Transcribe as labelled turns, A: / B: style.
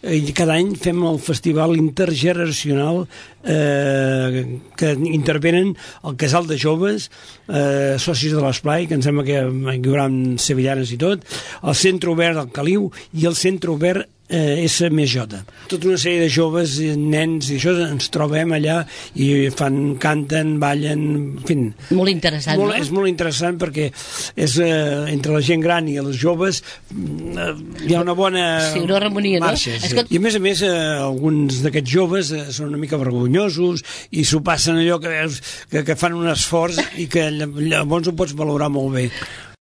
A: I cada any fem el festival intergeneracional que intervenen el casal de joves, socis de l'Esplai, que em sembla que hi haurà sevillanes i tot, el centre obert del Caliu i el centre obert SMJ. Tota una sèrie de joves, nens i això, ens trobem allà i canten, ballen, en fi.
B: Molt interessant, no?
A: És molt interessant perquè és entre la gent gran i els joves hi ha una bona
B: una harmonia,
A: marxa.
B: No?
A: Sí. I a més, alguns d'aquests joves són una mica vergonyosos i s'ho passen allò que veus que fan un esforç i que llavors ho pots valorar molt bé.